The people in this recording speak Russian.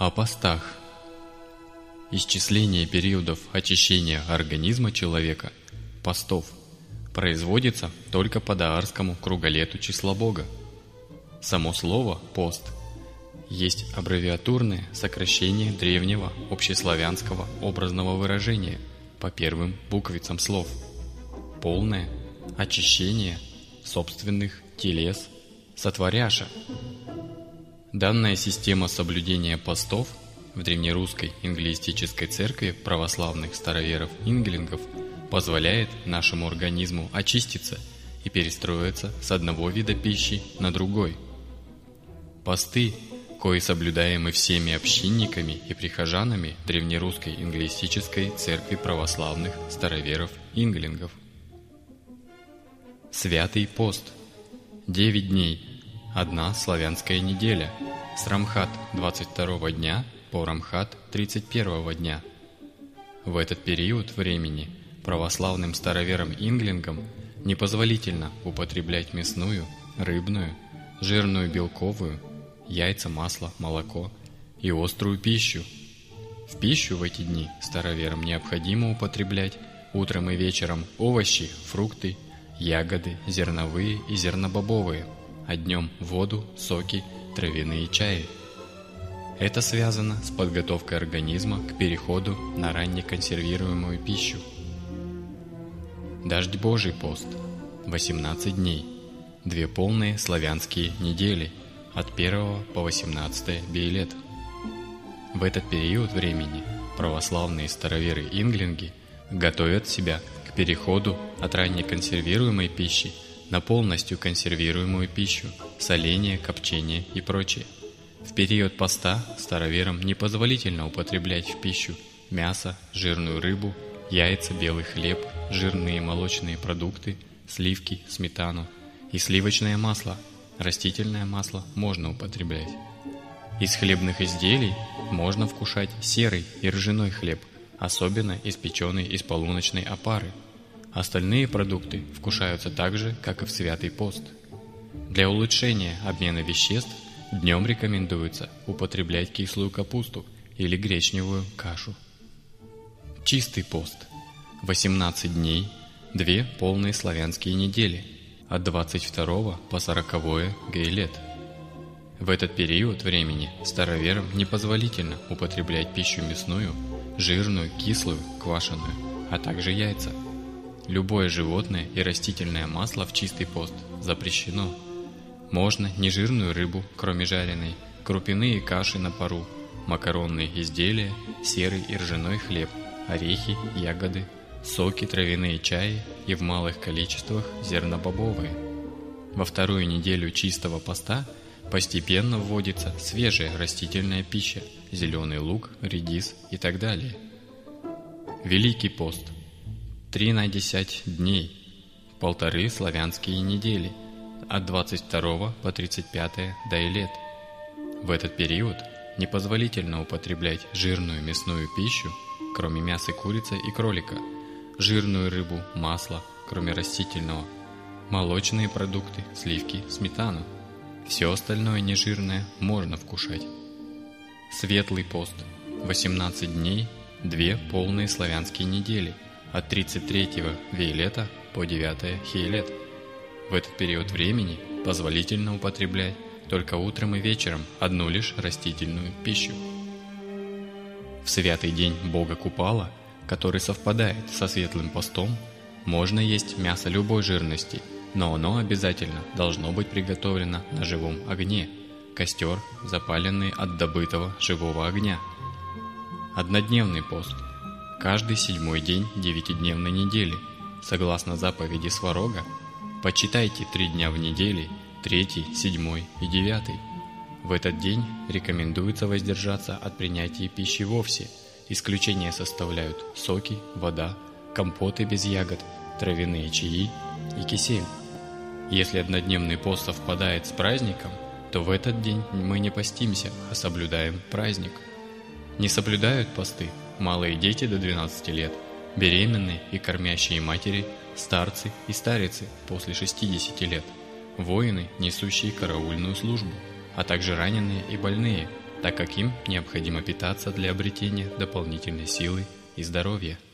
О постах. Исчисление периодов очищения организма человека, постов, производится только по даарскому круголету числа Бога. Само слово «пост» есть аббревиатурное сокращение древнего общеславянского образного выражения по первым буквицам слов. Полное очищение собственных телес сотворяша. Данная система соблюдения постов в древнерусской инглоистической церкви православных староверов-инглингов позволяет нашему организму очиститься и перестроиться с одного вида пищи на другой. Посты, кои соблюдаемы всеми общинниками и прихожанами древнерусской инглоистической церкви православных староверов-инглингов. Святый пост. 9 дней. Одна славянская неделя. С Рамхат 22 дня по Рамхат 31 дня. В этот период времени православным староверам-инглингам непозволительно употреблять мясную, рыбную, жирную белковую, яйца, масло, молоко и острую пищу. В пищу в эти дни староверам необходимо употреблять утром и вечером овощи, фрукты, ягоды, зерновые и зернобобовые, а днем воду, соки, травяные чаи. Это связано с подготовкой организма к переходу на раннеконсервируемую пищу. Дождь Божий пост. 18 дней. 2 полные славянские недели от 1 по 18 Бейлет. В этот период времени православные староверы-инглинги готовят себя к переходу от раннеконсервируемой пищи на полностью консервируемую пищу, соление, копчение и прочее. В период поста староверам непозволительно употреблять в пищу мясо, жирную рыбу, яйца, белый хлеб, жирные молочные продукты, сливки, сметану и сливочное масло. Растительное масло можно употреблять. Из хлебных изделий можно вкушать серый и ржаной хлеб, особенно испеченный из полуночной опары. Остальные продукты вкушаются так же, как и в святый пост. Для улучшения обмена веществ днем рекомендуется употреблять кислую капусту или гречневую кашу. Чистый пост. 18 дней, 2 полные славянские недели, от 22 по 40 Гейлет. В этот период времени староверам непозволительно употреблять пищу мясную, жирную, кислую, квашеную, а также яйца. Любое животное и растительное масло в чистый пост запрещено. Можно нежирную рыбу, кроме жареной, крупяные каши на пару, макаронные изделия, серый и ржаной хлеб, орехи, ягоды, соки, травяные чаи и в малых количествах зернобобовые. Во вторую неделю чистого поста постепенно вводится свежая растительная пища, зеленый лук, редис и так далее. Великий пост. 13 дней, 1,5 славянские недели, от 22 по 35 Дайлет. В этот период непозволительно употреблять жирную мясную пищу, кроме мяса курицы и кролика, жирную рыбу, масло, кроме растительного, молочные продукты, сливки, сметану. Все остальное нежирное можно вкушать. Светлый пост. 18 дней, 2 полные славянские недели, от 33-го Вейлета по 9 Хейлет. В этот период времени позволительно употреблять только утром и вечером одну лишь растительную пищу. В святый день Бога Купала, который совпадает со светлым постом, можно есть мясо любой жирности, но оно обязательно должно быть приготовлено на живом огне, костер, запаленный от добытого живого огня. Однодневный пост. Каждый 7-й день 9-дневной недели, согласно заповеди Сварога, почитайте 3 дня в неделе, 3-й, 7-й и 9-й. В этот день рекомендуется воздержаться от принятия пищи вовсе. Исключение составляют соки, вода, компоты без ягод, травяные чаи и кисель. Если однодневный пост совпадает с праздником, то в этот день мы не постимся, а соблюдаем праздник. Не соблюдают посты малые дети до 12 лет, беременные и кормящие матери, старцы и старицы после 60 лет, воины, несущие караульную службу, а также раненые и больные, так как им необходимо питаться для обретения дополнительной силы и здоровья.